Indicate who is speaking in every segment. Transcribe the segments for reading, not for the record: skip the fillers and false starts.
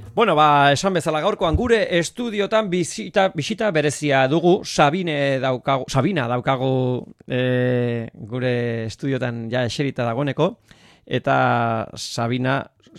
Speaker 1: Bueno, esan bezala gaurkoan gure estudiotan bisita berezia dugu. Sabina daukagu gure estudiotan ja eserita dagoeneko. Eta Sabina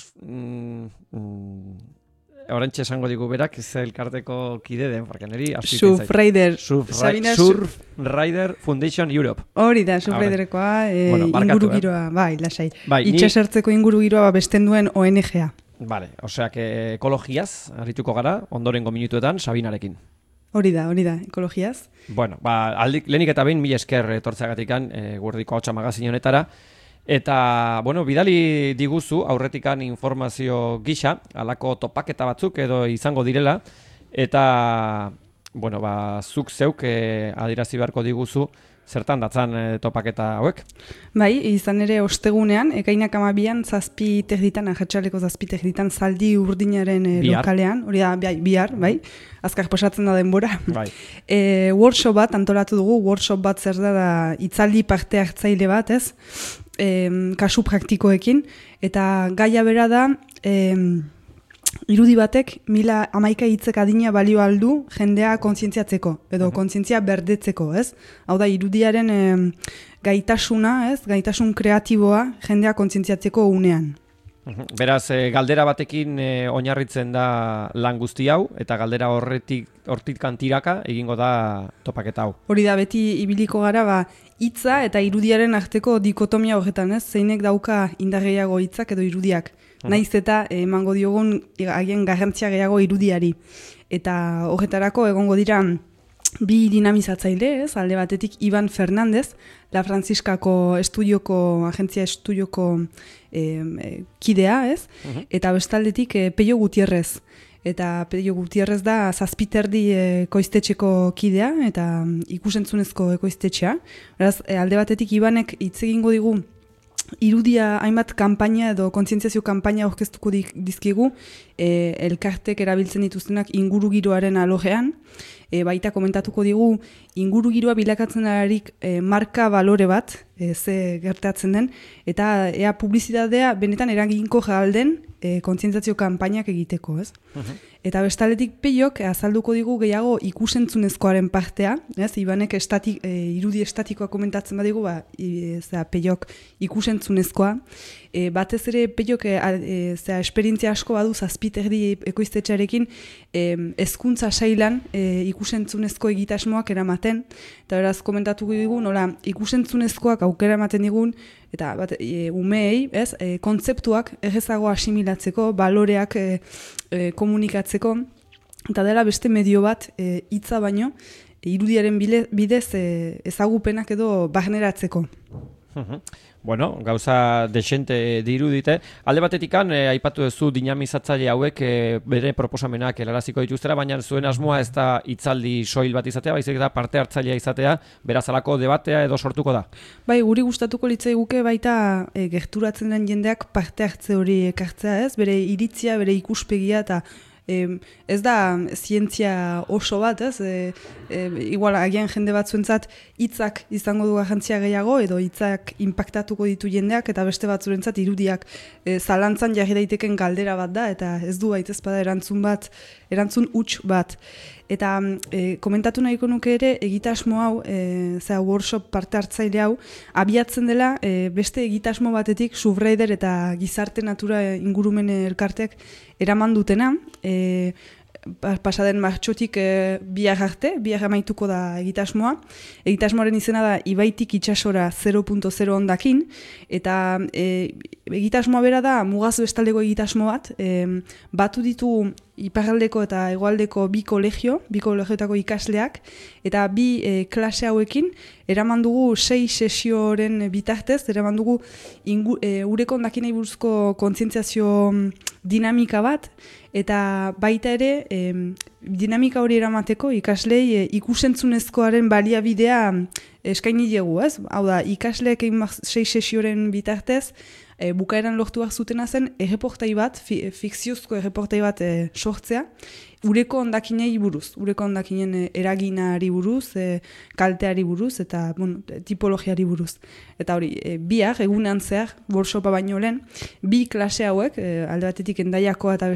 Speaker 1: orentxe esango digu berak, ze elkarteko kide den, porque niri
Speaker 2: Surfrider
Speaker 1: Surfrider Foundation Europe.
Speaker 2: Hori da, Surfriderekoa, ingurugiroa, bai, lasai. Itxasertzeko ingurugiroa besten duen ONG-a.
Speaker 1: Vale, osea que ekologiaz arituko gara, ondorengo minutuetan Sabinarekin.
Speaker 2: Hori da, ekologiaz.
Speaker 1: Bueno, lehenik eta behin, mila esker etortzeagatikan, Guerdiko Ahotsa magazin honetara. Eta, bueno, bidali diguzu aurretikan informazio gisa, halako topaketa batzuk edo izango direla, eta, bueno, zuk zeuk adierazi beharko diguzu zertan datzan topaketa hauek?
Speaker 2: Bai, izan ere ostegunean, ekainak 12an 7 terditan, ahatsaleko 7 terditan zaldi urdinaren lokalean, hori da, bihar, bai, azkar pasatzen da denbora.
Speaker 1: Bai.
Speaker 2: Workshop bat, antolatu dugu, workshop bat zer da hitzaldi parte hartzaile bat, ez? Kasu praktikoekin, eta gaia bera da, irudi batek 1011 hitzek adina balio aldu jendea kontzientziatzeko, edo kontzientzia berdetzeko, ez? Hau da, irudiaren gaitasuna, ez? Gaitasun kreatiboa jendea kontzientziatzeko unean.
Speaker 1: Beraz, galdera batekin oinarritzen da lan guzti hau, eta galdera hortik kantiraka egingo da topaketa hau.
Speaker 2: Hori da, beti ibiliko gara, hitza eta irudiaren arteko dikotomia horretan, ez? Zeinek dauka indar gehiago hitzak edo irudiak. Naiz eta emango diogun haien garrantzia gehiago irudiari. Eta horretarako egongo dira bi dinamizatzaile, ez? Alde batetik Iban Fernandez, La Franciscako agentzia estudioko kidea, ez? Eta bestaldetik Peio Gutierrez. Eta Peio Gutierrez da 7 terdi ekoiztetxeko kidea, eta ikusentzunezko ekoiztetxea. Beraz, alde batetik Ibanek hitz egingo digu irudia hainbat kanpaina edo kontzientziazio kanpaina aurkeztuko dizkigu, elkartek erabiltzen dituztenak ingurugiroaren alojean, baita komentatuko digu ingurugiroa bilakatzen delarik marka balore bat, ze gertatzen den, eta ea publizitatea benetan eraginko jalden kontzientziazio kanpainak egiteko, ez? Eta bestaletik Peiok azalduko digu gehiago ikusentzunezkoaren partea, ez? Ibanek irudi estatikoa komentatzen badigu, Peiok ikusentzunezkoa. Batez ere Peiok esperientzia asko badu 7 terdi ekoiztetxearekin hezkuntza sailan ikusentzunezko egitasmoak eramaten, eta beraz komentatuko digu nola ikusentzunezkoak aukera ematen digun, eta umeei, ez, kontzeptuak errezago asimilatzeko, baloreak komunikatzeko, eta dela beste medio bat hitza baino, irudiaren bidez ezagupenak edo barneratzeko.
Speaker 1: Bueno, gauza desente dirudite. Alde batetikan, aipatu duzu dinamizatzaile hauek bere proposamenak helaraziko dituztera, baina zuen asmoa ez da hitzaldi soil bat izatea, baizik da parte hartzailea izatea, berazalako debatea edo sortuko da.
Speaker 2: Bai, guri gustatuko litzaiguke baita gerturatzen den jendeak parte hartze hori ekartzea, ez? Bere iritzia, bere ikuspegia eta ez da zientzia oso bat, ez? Igual agian jende batzuentzat hitzak izango du garrantzia gehiago edo hitzak inpaktatuko ditu jendeak eta beste batzuentzat irudiak zalantzan jarri daiteken galdera bat da eta ez du baita ezpada erantzun huts bat. Eta komentatu nahiko nuke ere egitasmo hau, workshop parte hartzaile hau, abiatzen dela beste egitasmo batetik Surfrider eta gizarte natura ingurumen elkartek eraman dutena, pasaden martxotik bihar amaituko da egitasmoa. Egitasmoaren izena da Ibaitik itsasora 0.0 ondakin, eta egitasmoa bera da mugaz bestaldeko egitasmo bat, batu ditu iparraldeko eta hegoaldeko bi kolegioetako ikasleak, eta bi klase hauekin, eraman dugu 6 sesioren bitartez, eraman dugu ureko ondakinei buruzko kontzientziazio dinamika bat, eta baita ere dinamika hori eramateko ikaslei ikusentzunezkoaren baliabidea eskaini diegu, ez? Hau da, ikasleek 6 sesioren bitartez, bukaeran lortu behar zutena zen erreportai bat, fikziozko erreportai bat sortzea, ureko ondakinei buruz, ureko ondakinen eraginari buruz, kalteari buruz eta tipologiari buruz. Eta hori, egunean zehar, workshopa baino lehen, bi klase hauek, alde batetik Hendaiakoa eta bestetik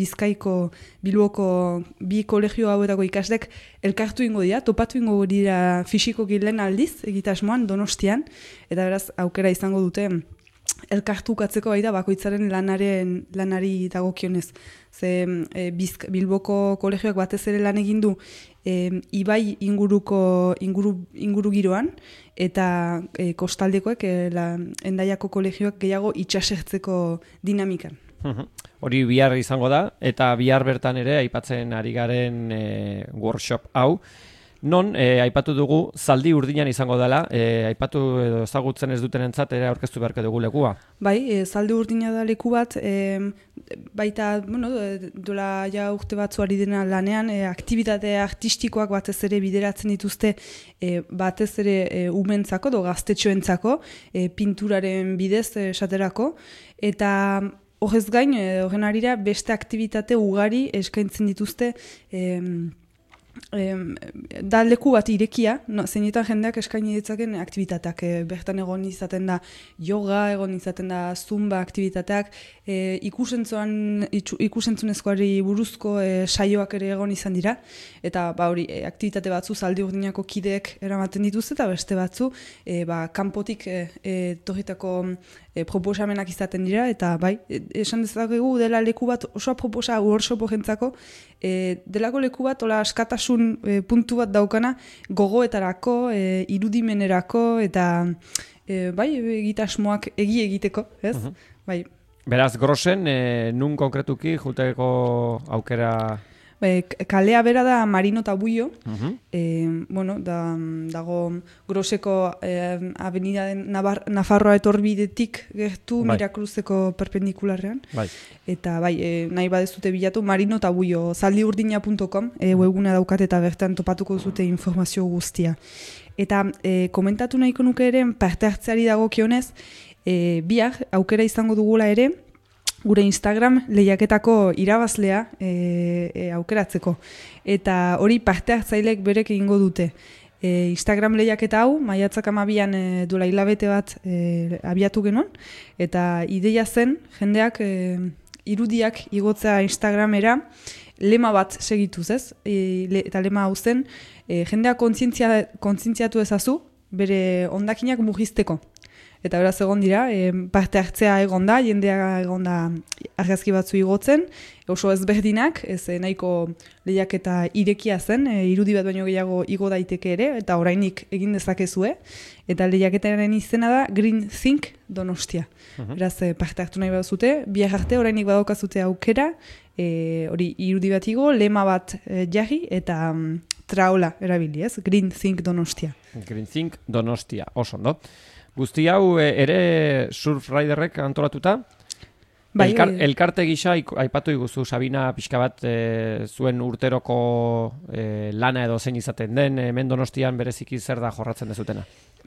Speaker 2: Bizkaiko Bilboko bi kolegio hauetako ikaslek elkartu ingo dira, topatu ingo dira fisikoki lehen aldiz, egitasmoan, Donostian, eta beraz aukera izango dute elkartukatzeko baita bakoitzaren lanari dagokionez. Ze Bilboko kolegioak batez ere lan egin du ibai inguru giroan, eta kostaldekoek Hendaiako kolegioak gehiago itsasertzeko dinamikan.
Speaker 1: Hori bihar izango da, eta bihar bertan ere aipatzen ari garen workshop hau. Non, aipatu dugu, Zaldi Urdinan izango dela, aipatu edo ezagutzen ez dutenentzat ere aurkeztu beharko dugu lekua.
Speaker 2: Bai, Zaldi Urdina da leku bat, baita, dola ja urte batzu ari dena lanean, aktibitate artistikoak batez ere bideratzen dituzte, batez ere umentzako, gaztetxoentzako, pinturaren bidez esaterako, eta horrez gain, horren arira, beste aktibitate ugari eskaintzen dituzte, da leku bat irekia, zeinetan jendeak eskaini ditzaken aktibitateak, bertan egon izaten da yoga, egon izaten da zumba aktibitateak, ikusentzunezkoari buruzko saioak ere egon izan dira, eta hori aktibitate batzu Zaldi Urdinako kideek eramaten dituzte, eta beste batzu kanpotik torritako proposamenak izaten dira, eta bai, esan dezakegu dela leku bat osoa proposa workshopo jentzako, delako leku bat ola askatasun puntu bat daukana gogoetarako, irudimenerako, eta bai, egitasmoak egiteko, ez? Bai.
Speaker 1: Beraz, Grosen, nun konkretuki juteko aukera...
Speaker 2: Kalea bera da Marino eta Buio, dago Groseko avenida Nafarroa etorbidetik gertu Mirakruzeko perpendikularrean. Eta nahi badezute bilatu Marino eta Buio, zaldiurdina.com, webguna daukat eta bertan topatuko zute informazio guztia. Eta komentatu nahiko nuke ere, parte hartzeari dagokionez, bihar aukera izango dugula ere, gure Instagram lehiaketako irabazlea aukeratzeko. Eta hori parte hartzailek berek egingo dute. Instagram lehiaketa hau, maiatzak 12an duela hilabete bat abiatu genuen, eta ideia zen jendeak irudiak igotzea Instagramera lema bat segituz, ez? Eta lema hau zen, jendeak kontzientziatu ezazu bere hondakinak mugizteko. Eta beraz egon dira, parte hartzea egon da, jendea egon da argazki batzu igotzen, oso ezberdinak, ez nahiko lehiaketa irekia zen, irudi bat baino gehiago igo daiteke ere, eta orainik egin dezakezue, eta lehiaketaren izena da Green Think Donostia. Beraz, parte hartu nahi baduzute, bihar arte orainik badaukazute aukera, hori irudi bat igo, lema bat jarri, eta traola erabili, ez? Green Think Donostia.
Speaker 1: Green Think Donostia, oso, no? Guzti hau ere Surfriderrek antolatuta? Elkarte gisa aipatu iguzu, Sabina, pixka bat zuen urteroko lana edo zein izaten den, hemen Donostian bereziki zer da jorratzen dezutena?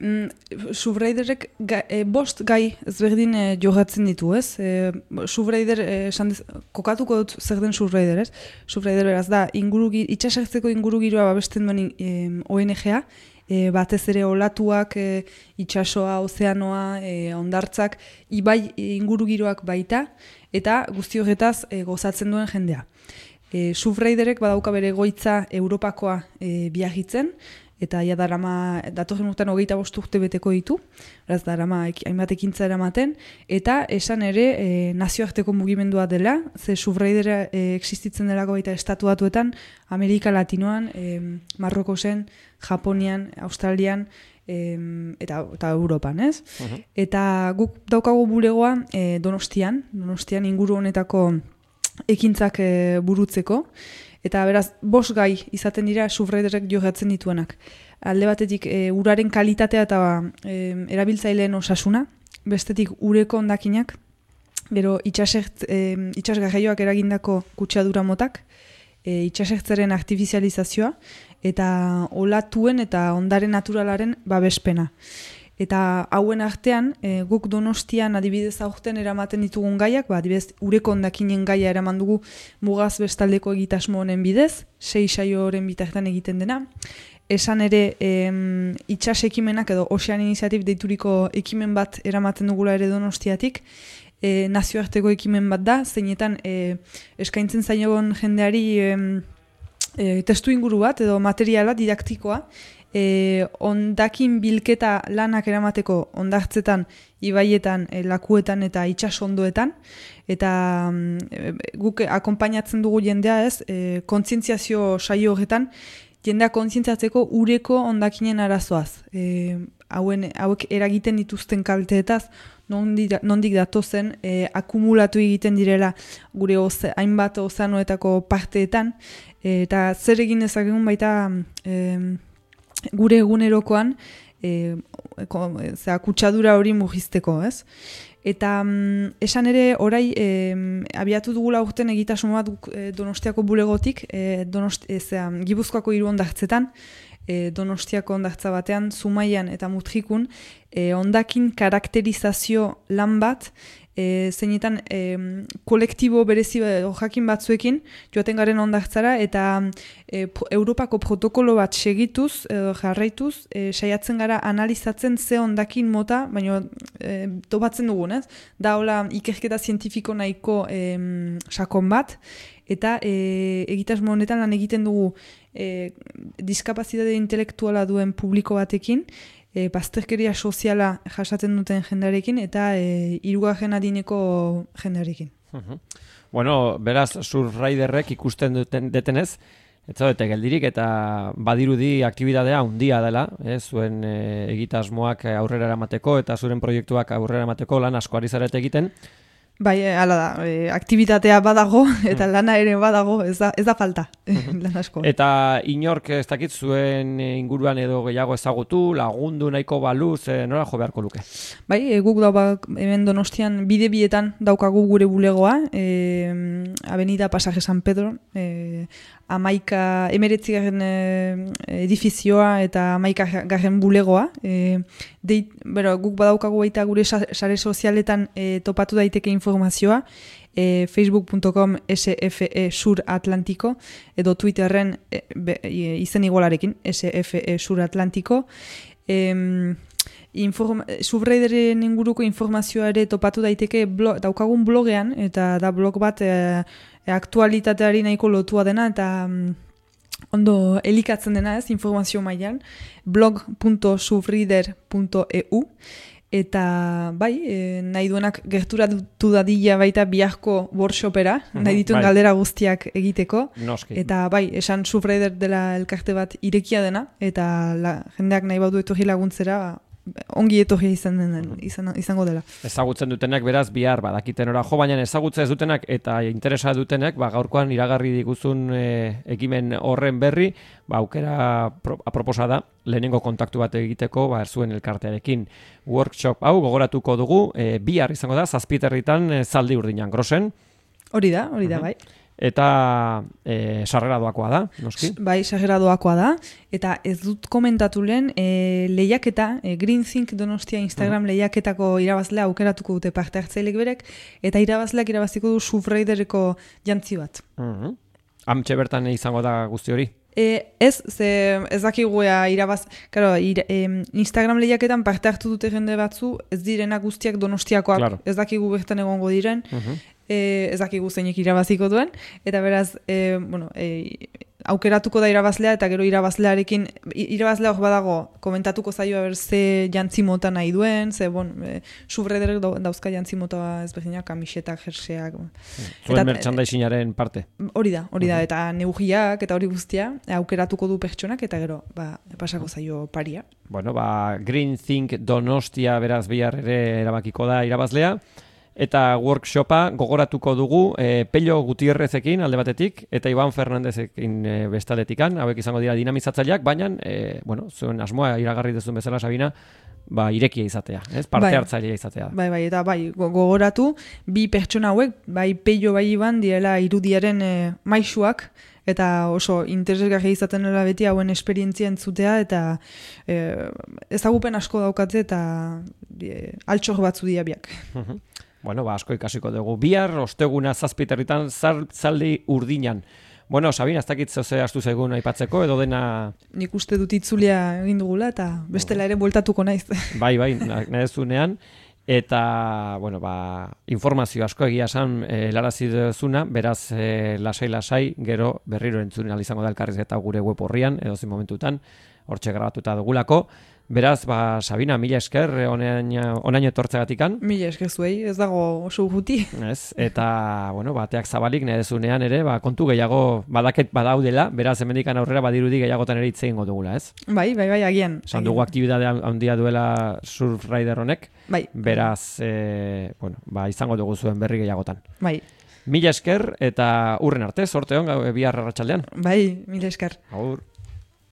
Speaker 2: Surfriderrek 5 gai ezberdin jogatzen ditu, ez? Surfrider, kokatuko dut zer den Surfrider, ez? Surfrider beraz da, itxasertzeko ingurugiroa babesten duen ONG-a, batez ere olatuak, itsasoa, ozeanoa, hondartzak, ibai ingurugiroak baita, eta guzti horretaz gozatzen duen jendea. Surfriderek badauka bere egoitza Europakoa biagitzen, eta ja datorren urtean 25 urte beteko ditu, beraz darama hainbat ekintza eramaten, eta esan ere nazioarteko mugimendua dela, ze Surfridera existitzen delako baita estatu batuetan, Amerika Latinoan, Marrokosen, Japonian, Australian, eta Europan, ez? Eta guk daukagu bulegoa Donostian inguru honetako ekintzak burutzeko, eta beraz, 5 gai izaten dira Surfriderek jogatzen dituenak. Alde batetik, uraren kalitatea eta erabiltzaileen osasuna, bestetik ureko hondakinak, gero itsasgarraioak eragindako kutsadura motak, itsasertzaren artifizializazioa, eta olatuen eta ondare naturalaren babespena. Eta hauen artean, guk Donostian adibidez aurten eramaten ditugun gaiak, adibidez ureko hondakinen gaia eraman dugu mugaz bestaldeko egitasmo honen bidez, 6 saioren bitartean egiten dena. Esan ere, itsas ekimenak edo Ocean Initiative deituriko ekimen bat eramaten dugula ere Donostiatik, nazioarteko ekimen bat da, zeinetan eskaintzen zaion jendeari testu inguru bat edo materiala didaktikoa, ondakin bilketa lanak eramateko ondartzetan, ibaietan, lakuetan eta itsasondoetan, eta guk akonpainatzen dugu jendea kontzientziazio saio horretan, jendea kontzientziatzeko ureko ondakinen arazoaz. Hauek eragiten dituzten kalteetaz, nondik datozen, akumulatu egiten direla gure hainbat ozanoetako parteetan, eta zer egin dezakegun baita gure egunerokoan kutsadura hori mugizteko, ez? Eta esan ere, orai abiatu dugula urten egitasun bat Donostiako bulegotik, Gipuzkoako 3 hondartzetan, Donostiako hondartza batean, Zumaian eta Mutrikun, hondakin karakterizazio lan bat, zeinetan kolektibo berezi jakin batzuekin joaten garen hondartzara, eta Europako protokolo bat segituz, jarraituz, saiatzen gara analizatzen ze hondakin mota, baina topatzen dugun, ez? Da hola ikerketa zientifiko nahiko sakon bat, eta egitasmo honetan lan egiten dugu diskapazitate intelektuala duen publiko batekin, bazterkeria soziala jasaten duten jendearekin eta 3. adineko jendearekin.
Speaker 1: Bueno, beraz, Surfriderrek ikusten detenez, ez zaudete geldirik eta badirudi aktibitatea handia dela, zuen egitasmoak aurrera eramateko eta zuren proiektuak aurrera eramateko lan asko ari zarete egiten.
Speaker 2: Bai, hala da, aktibitatea badago eta lana ere badago, ez da falta, lan asko.
Speaker 1: Eta inork ez dakit zuen inguruan edo gehiago ezagutu, lagundu nahiko baluz, nola jo beharko luke?
Speaker 2: Bai, guk hemen Donostian bide-bietan daukagu gure bulegoa, Avenida Pasaje San Pedro, 19. edifizioa eta 11. bulegoa. Guk badaukagu baita gure sare sozialetan topatu daiteke informazioa, facebook.com SFE Sur Atlantiko, edo Twitterren izen igualarekin, SFE Sur Atlantiko. Surfrideren inguruko informazioa ere topatu daiteke daukagun blogean, eta da blog bat aktualitateari nahiko lotua dena, eta ondo elikatzen dena, informazio mailan, blog.surfrider.eu, eta bai, nahi duenak gerturatu dadila baita biharko workshopera, nahi dituen galdera guztiak egiteko.
Speaker 1: Noski.
Speaker 2: Eta bai, esan Surfrider dela elkarte bat irekia dena, eta jendeak nahi badu etorri laguntzera, ongi etorri izango dela.
Speaker 1: Ezagutzen dutenak beraz bihar badakiten ora jo, baina ezagutza ez dutenak eta interesa dutenak gaurkoan iragarri diguzun ekimen horren berri, aukera aproposa da lehenengo kontaktu bat egiteko zuen elkartearekin. Workshop hau gogoratuko dugu, bihar izango da, 7:00 Zaldi Urdinan, Grosen.
Speaker 2: Hori da, bai.
Speaker 1: Eta sarrera doakoa da, noski?
Speaker 2: Bai, sarrera doakoa da. Eta ez dut komentatu lehen, lehiaketa, Green Think Donostia Instagram lehiaketako irabazlea aukeratuko dute parte hartzaileek berek, eta irabazleak irabaziko du Surfridereko jantzi bat.
Speaker 1: Hamtxe bertan izango da guzti hori?
Speaker 2: Ez dakigu irabaz... Instagram lehiaketan parte hartu dute jende batzu, ez direnak guztiak Donostiakoak, claro. Ez dakigu bertan egongo diren, ez dakigu zeinek irabaziko duen, eta beraz, aukeratuko da irabazlea, eta gero irabazlea hor badago, komentatuko zaio ze jantzi mota nahi duen, Surfriderek dauzka jantzi mota ezberdinak, kamisetak, jerseak.
Speaker 1: Zuen merchandisingaren parte.
Speaker 2: Hori da, eta neugiak, eta hori guztia, aukeratuko du pertsonak, eta gero, pasako zaio paria.
Speaker 1: Green Think Donostia beraz bihar ere erabakiko da irabazlea. Eta workshopa gogoratuko dugu Pello Gutierrezekin alde batetik eta Iban Fernandezekin bestaletikan, hauek izango dira dinamizatzaileak, baina zuen asmoa iragarri duzun bezala, Sabina, irekia izatea, parte hartzailea izatea.
Speaker 2: Bai, eta gogoratu, bi pertsona hauek, bai Pello bai Iban direla irudiaren maisuak, eta oso interesgarria izaten dela beti hauen esperientzia entzutea, eta ezagupen asko daukatze eta altxor batzu dira biak.
Speaker 1: Asko ikasiko dugu. Bihar, osteguna 7:00 Zaldi Urdinan. Sabina, ez dakit zeuze astu zaigun aipatzeko, edo dena...
Speaker 2: Nik uste dut itzulia egin dugula, eta bestela ere bueltatuko naiz.
Speaker 1: Bai, nahi zunean. Eta, bueno, informazio asko egia esan helarazi duzuna, beraz lasai-lasai gero berriro entzun ahal izango da elkarrizketa gure web orrian, edozein momentutan, hortxe grabatuta dugulako. Beraz, Sabina, mila esker onaino etortzegatikan.
Speaker 2: Mila esker zuei, ez dago oso urruti.
Speaker 1: Ez, eta, bueno, bateak zabalik nahezunean ere, kontu gehiago badaket badaudela, beraz, hemendikan aurrera badirudi gehiagotan ere hitz egingo dugula, ez?
Speaker 2: Bai, agian.
Speaker 1: Esan dugu aktibidade handia duela Surfrider honek,
Speaker 2: bai.
Speaker 1: Beraz, izango dugu zuen berri gehiagotan.
Speaker 2: Bai.
Speaker 1: Mila esker eta urren arte, sorte hon, bihar arratsaldean.
Speaker 2: Bai, mila esker.
Speaker 1: Agur.